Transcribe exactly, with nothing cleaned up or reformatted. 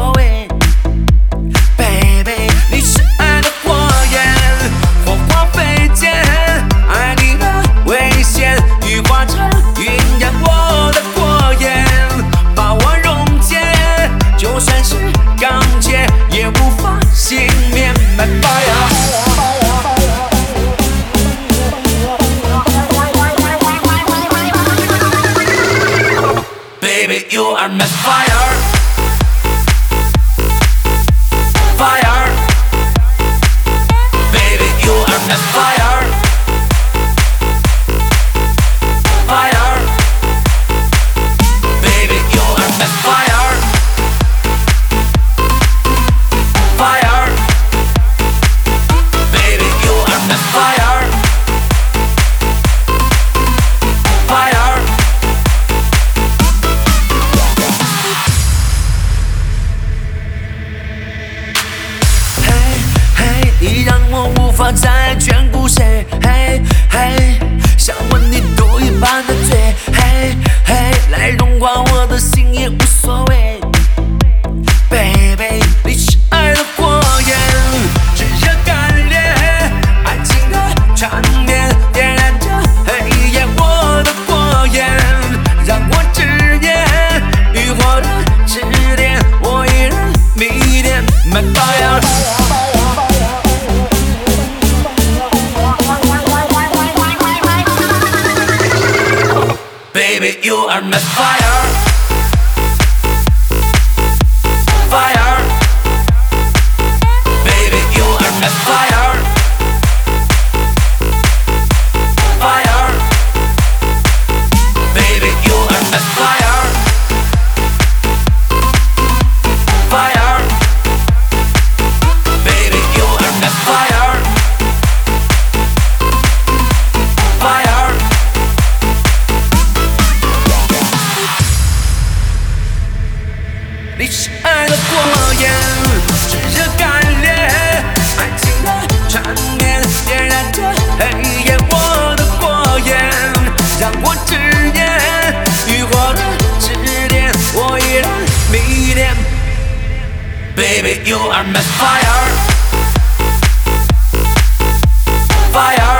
所谓。Baby， 你是爱的火焰，火花飞溅，爱你的危险，羽化成晕染我的火焰，把我溶解，就算是钢铁也无法幸免。My fire。Baby, you are my fire, fire. Baby, you are my fire, fire. Baby, you are my fire, fire. Baby, you are my fire, fire.你让我无法再眷顾谁，嘿嘿，想吻你毒一般的嘴，嘿嘿，来融化我的心也无所谓。Baby， 你是爱的火焰，炙热干裂，爱情的缠绵，点燃着黑夜我的火焰，让我执念，欲火的支点，我依然迷恋。My fire。Baby, you are my fire, fire. Baby, you are my fire, fire. Baby, you are my fire, fire. Baby, you are my fire, fire.你是爱的火焰，炙热干裂，爱情的缠绵，点燃着黑夜我的火焰，让我执念，欲火的支点，我依然迷恋。Baby, you are my fire, fire.